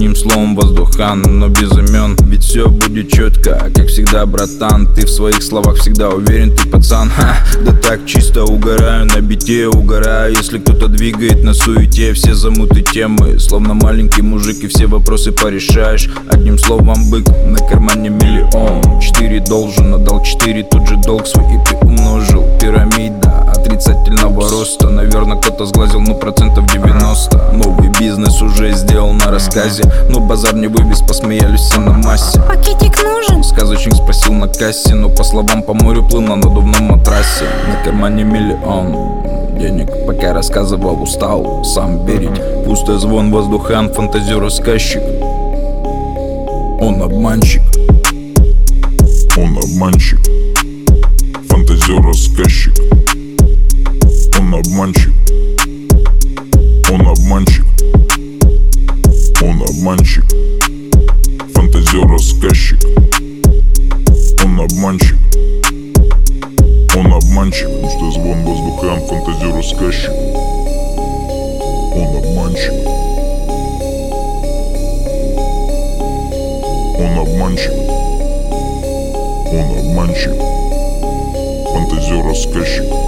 Одним словом воздухан, но без имен. Ведь все будет четко, как всегда, братан. Ты в своих словах всегда уверен, ты пацан. Да так чисто угораю на бите, угораю, если кто-то двигает на суете. Все замуты темы, словно маленький мужик, и все вопросы порешаешь. Одним словом бык, на кармане миллион. 4 должен, отдал 4, тут же долг свой и ты умножил. Пирамида отрицательного роста, наверное, кто-то сглазил, ну 90%. Новый бизнес уже сделал на рассказе, но базар не вывез, посмеялись все на массе. Пакетик нужен? Сказочник спросил на кассе, но по словам по морю плыл на надувном матрасе. На кармане миллион денег, пока рассказывал, устал сам верить. Пустой звон, воздухан, фантазер, рассказчик. Он обманщик. Он обманщик. Фантазер, рассказчик. Он обманщик. Он обманщик. Он обманщик. Фантазер, рассказчик. Он обманщик. Он обманщик. Пустой звон, воздухан, фантазер, рассказчик. Он обманщик. Он обманщик. Он обманщик. Фантазер, рассказчик.